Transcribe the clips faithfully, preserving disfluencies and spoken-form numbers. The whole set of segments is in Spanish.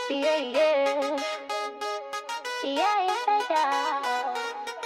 Yeah, yeah. Yeah, yeah, yeah.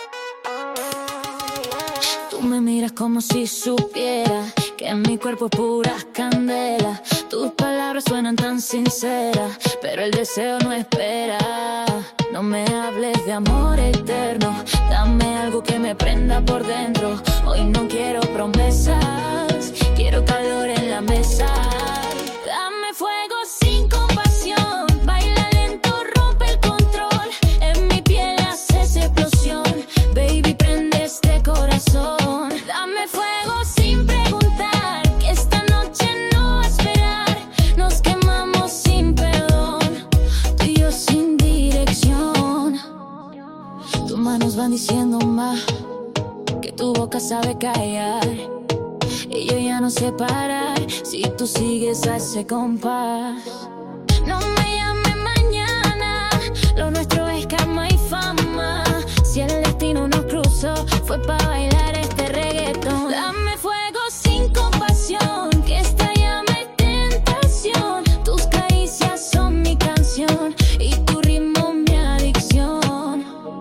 Oh, yeah. Tú me miras como si supieras que mi cuerpo es pura candela. Tus palabras suenan tan sinceras, pero el deseo no espera. No me hables de amor eterno, dame algo que me prenda por dentro. Hoy no quiero promesas, quiero calor en la mesa. Dame fuego sin compasión, baila lento, rompe el control. En mi piel haces explosión, baby, prende este corazón. Dame fuego sin preguntar, que esta noche no va a esperar. Nos quemamos sin perdón, tú y yo sin dirección. Tus manos van diciendo más que tu boca sabe callar, y yo ya no sé parar si tú sigues a ese compás. No me llames mañana, lo nuestro es cama y fama. Si el destino nos cruzó, fue pa' bailar este reggaetón. Dame fuego sin compasión, que esta llama es tentación. Tus caricias son mi canción y tu ritmo mi adicción.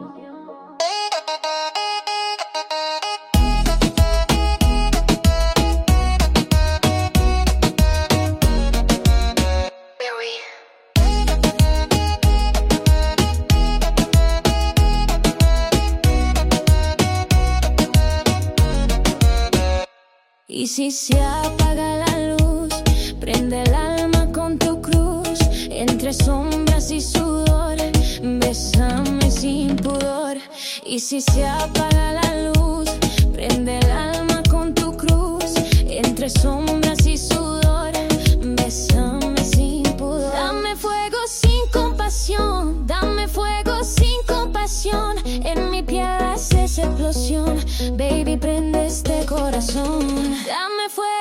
Y si se apaga la luz, prende el alma con tu cruz. Entre sombras y sudor, bésame sin pudor. Y si se apaga la luz, prende el alma con tu cruz. Entre sombras y sudor, bésame sin pudor. Dame fuego sin compasión, dame fuego sin compasión. En mi piel haces explosión, baby, prende este corazón. Dame fuego